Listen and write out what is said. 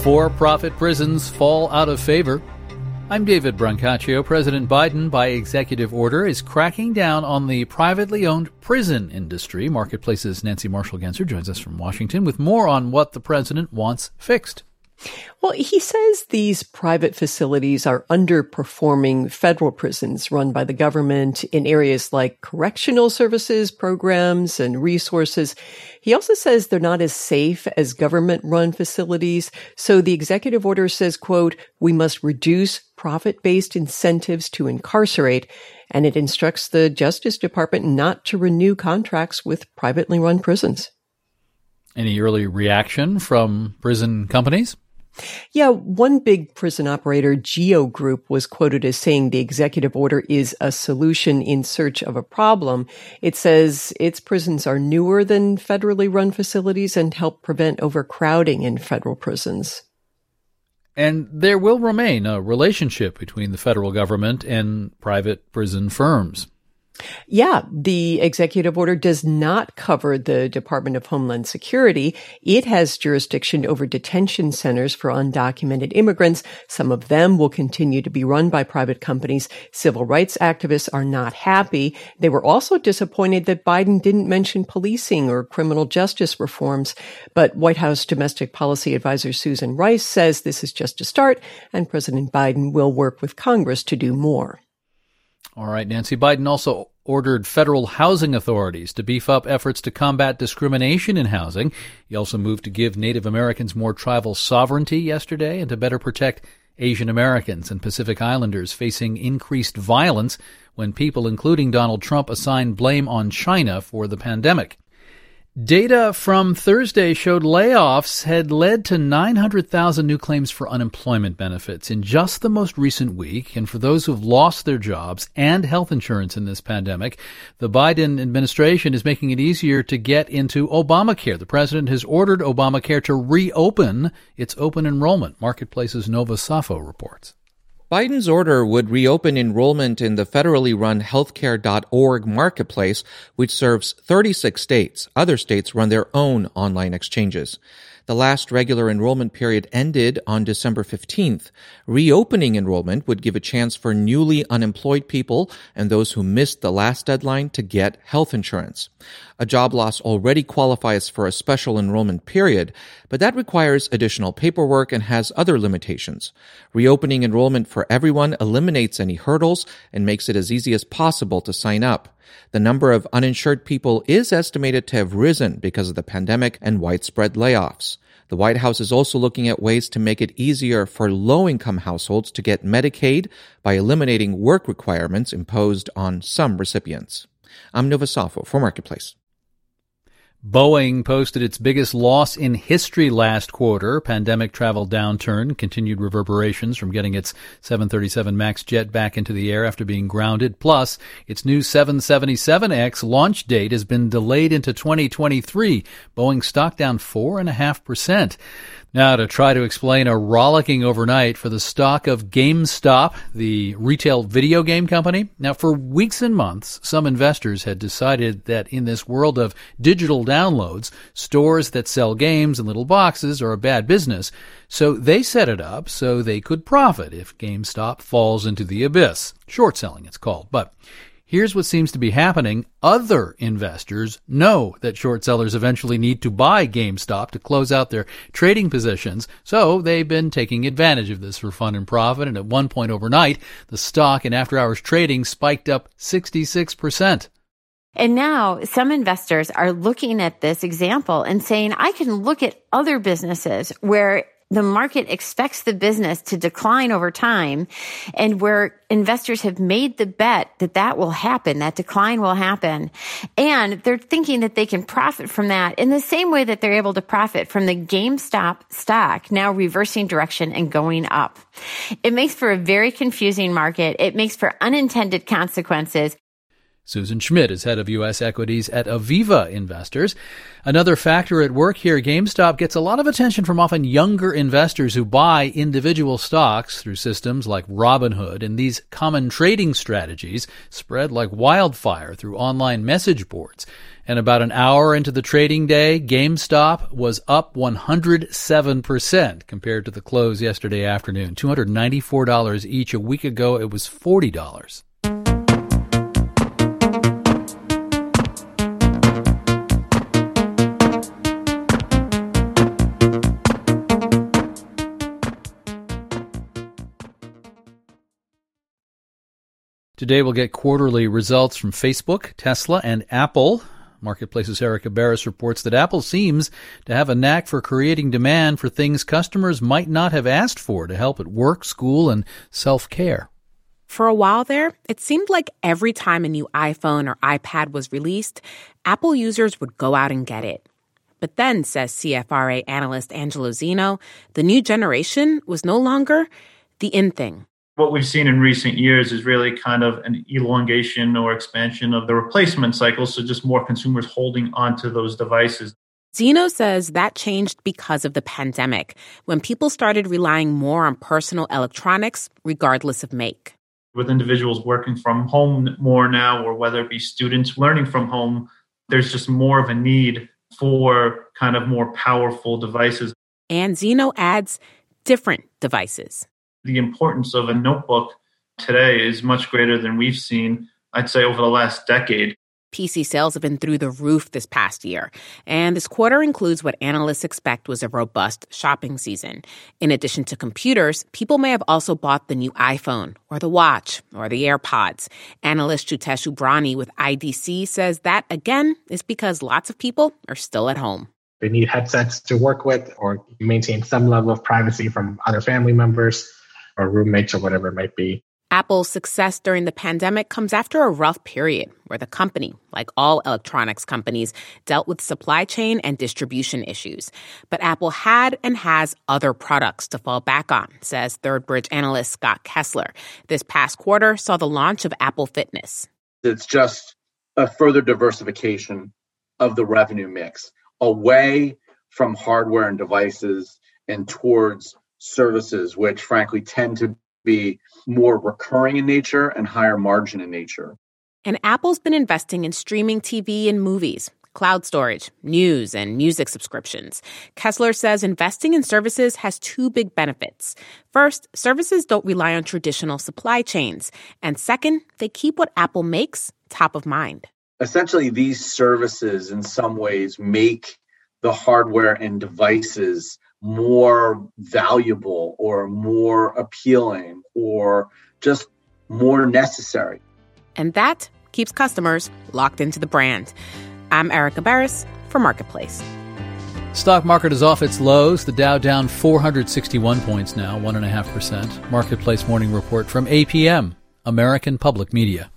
For-profit prisons fall out of favor. I'm David Brancaccio. President Biden, by executive order, is cracking down on the privately owned prison industry. Marketplace's Nancy Marshall-Genzer joins us from Washington with more on what the president wants fixed. Well, he says these private facilities are underperforming federal prisons run by the government in areas like correctional services, programs, and resources. He also says they're not as safe as government-run facilities. So the executive order says, quote, we must reduce profit-based incentives to incarcerate, and it instructs the Justice Department not to renew contracts with privately run prisons. Any early reaction from prison companies? Yeah, one big prison operator, Geo Group, was quoted as saying the executive order is a solution in search of a problem. It says its prisons are newer than federally run facilities and help prevent overcrowding in federal prisons. And there will remain a relationship between the federal government and private prison firms. Yeah, the executive order does not cover the Department of Homeland Security. It has jurisdiction over detention centers for undocumented immigrants. Some of them will continue to be run by private companies. Civil rights activists are not happy. They were also disappointed that Biden didn't mention policing or criminal justice reforms. But White House Domestic Policy Advisor Susan Rice says this is just a start, and President Biden will work with Congress to do more. All right, Nancy. Biden also ordered federal housing authorities to beef up efforts to combat discrimination in housing. He also moved to give Native Americans more tribal sovereignty yesterday and to better protect Asian Americans and Pacific Islanders facing increased violence when people, including Donald Trump, assign blame on China for the pandemic. Data from Thursday showed layoffs had led to 900,000 new claims for unemployment benefits in just the most recent week. And for those who've lost their jobs and health insurance in this pandemic, the Biden administration is making it easier to get into Obamacare. The president has ordered Obamacare to reopen its open enrollment. Marketplace's Nova Safo reports. Biden's order would reopen enrollment in the federally run healthcare.org marketplace, which serves 36 states. Other states run their own online exchanges. The last regular enrollment period ended on December 15th. Reopening enrollment would give a chance for newly unemployed people and those who missed the last deadline to get health insurance. A job loss already qualifies for a special enrollment period, but that requires additional paperwork and has other limitations. Reopening enrollment for everyone eliminates any hurdles and makes it as easy as possible to sign up. The number of uninsured people is estimated to have risen because of the pandemic and widespread layoffs. The White House is also looking at ways to make it easier for low-income households to get Medicaid by eliminating work requirements imposed on some recipients. I'm Nova Safo for Marketplace. Boeing posted its biggest loss in history last quarter. Pandemic travel downturn, continued reverberations from getting its 737 MAX jet back into the air after being grounded. Plus, its new 777X launch date has been delayed into 2023. Boeing stock down 4.5%. Now, to try to explain a rollicking overnight for the stock of GameStop, the retail video game company. Now, for weeks and months, some investors had decided that in this world of digital downloads, stores that sell games in little boxes are a bad business. So they set it up so they could profit if GameStop falls into the abyss. Short selling, it's called. But here's what seems to be happening. Other investors know that short sellers eventually need to buy GameStop to close out their trading positions, so they've been taking advantage of this for fun and profit, and at one point overnight, the stock in after-hours trading spiked up 66%. And now some investors are looking at this example and saying, I can look at other businesses where the market expects the business to decline over time and where investors have made the bet that that will happen, that decline will happen. And they're thinking that they can profit from that in the same way that they're able to profit from the GameStop stock now reversing direction and going up. It makes for a very confusing market. It makes for unintended consequences. Susan Schmidt is head of U.S. equities at Aviva Investors. Another factor at work here, GameStop gets a lot of attention from often younger investors who buy individual stocks through systems like Robinhood, and these common trading strategies spread like wildfire through online message boards. And about an hour into the trading day, GameStop was up 107% compared to the close yesterday afternoon. $294 each. A week ago, it was $40. Today we'll get quarterly results from Facebook, Tesla, and Apple. Marketplace's Erica Barris reports that Apple seems to have a knack for creating demand for things customers might not have asked for to help at work, school, and self-care. For a while there, it seemed like every time a new iPhone or iPad was released, Apple users would go out and get it. But then, says CFRA analyst Angelo Zeno, the new generation was no longer the in thing. What we've seen in recent years is really kind of an elongation or expansion of the replacement cycle, so just more consumers holding onto those devices. Zeno says that changed because of the pandemic, when people started relying more on personal electronics, regardless of make. With individuals working from home more now, or whether it be students learning from home, there's just more of a need for kind of more powerful devices. And Zeno adds different devices. The importance of a notebook today is much greater than we've seen, I'd say, over the last decade. PC sales have been through the roof this past year, and this quarter includes what analysts expect was a robust shopping season. In addition to computers, people may have also bought the new iPhone or the watch or the AirPods. Analyst Jutesh Ubrani with IDC says that, again, is because lots of people are still at home. They need headsets to work with or maintain some level of privacy from other family members or roommates or whatever it might be. Apple's success during the pandemic comes after a rough period where the company, like all electronics companies, dealt with supply chain and distribution issues. But Apple had and has other products to fall back on, says Third Bridge analyst Scott Kessler. This past quarter saw the launch of Apple Fitness. It's just a further diversification of the revenue mix away from hardware and devices and towards services, which frankly tend to be more recurring in nature and higher margin in nature. And Apple's been investing in streaming TV and movies, cloud storage, news, and music subscriptions. Kessler says investing in services has two big benefits. First, services don't rely on traditional supply chains. And second, they keep what Apple makes top of mind. Essentially, these services in some ways make the hardware and devices more valuable or more appealing or just more necessary. And that keeps customers locked into the brand. I'm Erica Barris for Marketplace. Stock market is off its lows. The Dow down 461 points now, 1.5%. Marketplace morning report from APM, American Public Media.